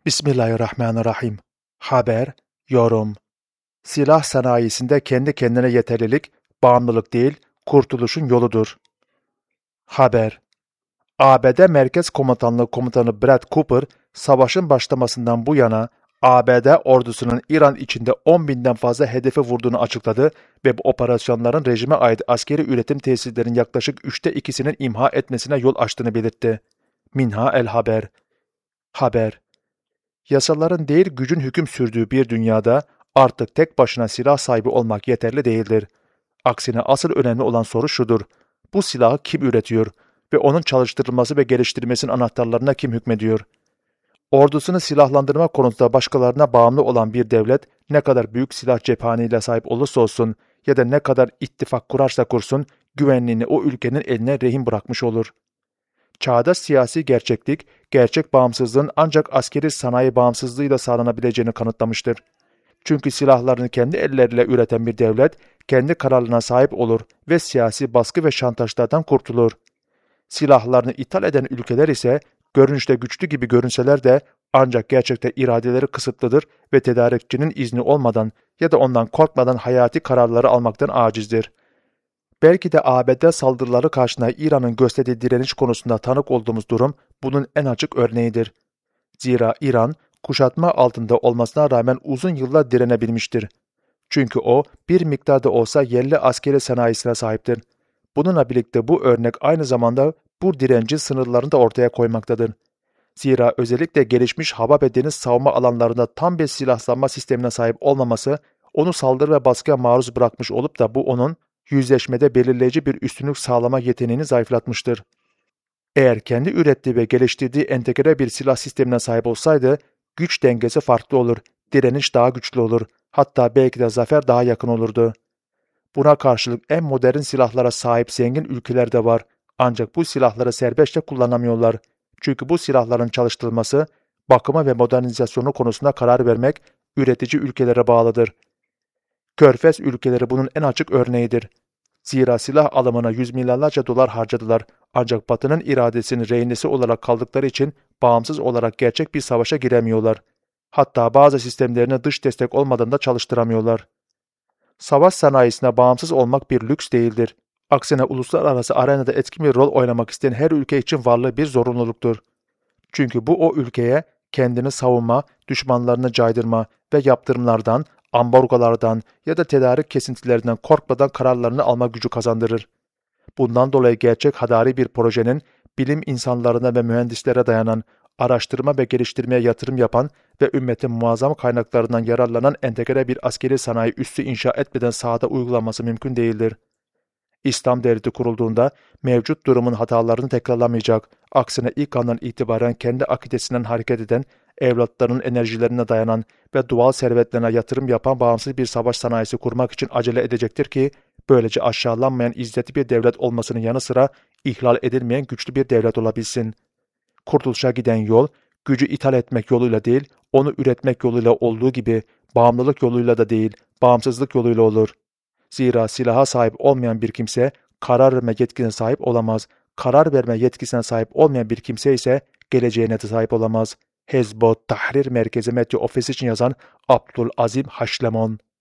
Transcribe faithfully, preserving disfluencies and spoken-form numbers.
Bismillahirrahmanirrahim. Haber, yorum. Silah sanayisinde kendi kendine yeterlilik, bağımlılık değil, kurtuluşun yoludur. Haber. A B D Merkez Komutanlığı Komutanı Brad Cooper, savaşın başlamasından bu yana A B D ordusunun İran içinde on binden fazla hedefe vurduğunu açıkladı ve bu operasyonların rejime ait askeri üretim tesislerinin yaklaşık üçte ikisinin imha etmesine yol açtığını belirtti. Minha el Haber. Haber. Yasaların değil gücün hüküm sürdüğü bir dünyada artık tek başına silah sahibi olmak yeterli değildir. Aksine asıl önemli olan soru şudur: bu silahı kim üretiyor ve onun çalıştırılması ve geliştirilmesinin anahtarlarına kim hükmediyor? Ordusunu silahlandırma konusunda başkalarına bağımlı olan bir devlet ne kadar büyük silah cephaneyle sahip olursa olsun ya da ne kadar ittifak kurarsa kursun güvenliğini o ülkenin eline rehin bırakmış olur. Çağdaş siyasi gerçeklik, gerçek bağımsızlığın ancak askeri sanayi bağımsızlığıyla sağlanabileceğini kanıtlamıştır. Çünkü silahlarını kendi elleriyle üreten bir devlet, kendi kararlarına sahip olur ve siyasi baskı ve şantajlardan kurtulur. Silahlarını ithal eden ülkeler ise, görünüşte güçlü gibi görünseler de ancak gerçekte iradeleri kısıtlıdır ve tedarikçinin izni olmadan ya da ondan korkmadan hayati kararları almaktan acizdir. Belki de A B D saldırıları karşısında İran'ın gösterdiği direniş konusunda tanık olduğumuz durum bunun en açık örneğidir. Zira İran, kuşatma altında olmasına rağmen uzun yıllar direnebilmiştir. Çünkü o, bir miktarda olsa yerli askeri sanayisine sahiptir. Bununla birlikte bu örnek aynı zamanda bu direncin sınırlarını da ortaya koymaktadır. Zira özellikle gelişmiş hava ve deniz savunma alanlarında tam bir silahlanma sistemine sahip olmaması, onu saldırı ve baskıya maruz bırakmış olup da bu onun, yüzleşmede belirleyici bir üstünlük sağlama yeteneğini zayıflatmıştır. Eğer kendi ürettiği ve geliştirdiği entegre bir silah sistemine sahip olsaydı, güç dengesi farklı olur, direniş daha güçlü olur, hatta belki de zafer daha yakın olurdu. Buna karşılık en modern silahlara sahip zengin ülkeler de var, ancak bu silahları serbestçe kullanamıyorlar. Çünkü bu silahların çalıştırılması, bakımı ve modernizasyonu konusunda karar vermek üretici ülkelere bağlıdır. Körfez ülkeleri bunun en açık örneğidir. Zira silah alımına yüz milyarlarca dolar harcadılar ancak Batı'nın iradesinin rehinesi olarak kaldıkları için bağımsız olarak gerçek bir savaşa giremiyorlar. Hatta bazı sistemlerini dış destek olmadan da çalıştıramıyorlar. Savaş sanayisine bağımsız olmak bir lüks değildir. Aksine uluslararası arenada etkin bir rol oynamak isteyen her ülke için varlığı bir zorunluluktur. Çünkü bu o ülkeye kendini savunma, düşmanlarını caydırma ve yaptırımlardan, ambargolardan ya da tedarik kesintilerinden korkmadan kararlarını alma gücü kazandırır. Bundan dolayı gerçek hadari bir projenin bilim insanlarına ve mühendislere dayanan, araştırma ve geliştirmeye yatırım yapan ve ümmetin muazzam kaynaklarından yararlanan entegre bir askeri sanayi üssü inşa etmeden sahada uygulanması mümkün değildir. İslam devleti kurulduğunda mevcut durumun hatalarını tekrarlamayacak, aksine ilk andan itibaren kendi akidesinden hareket eden, evlatlarının enerjilerine dayanan ve doğal servetlerine yatırım yapan bağımsız bir savaş sanayisi kurmak için acele edecektir ki, böylece aşağılanmayan izzetli bir devlet olmasının yanı sıra ihlal edilmeyen güçlü bir devlet olabilsin. Kurtuluşa giden yol, gücü ithal etmek yoluyla değil, onu üretmek yoluyla olduğu gibi, bağımlılık yoluyla da değil, bağımsızlık yoluyla olur. Zira silaha sahip olmayan bir kimse, karar verme yetkisine sahip olamaz. Karar verme yetkisine sahip olmayan bir kimse ise, geleceğine de sahip olamaz. Hezbollah Tahrir Merkezi Medya Ofisi için yazan Abdülazim Haşlemon.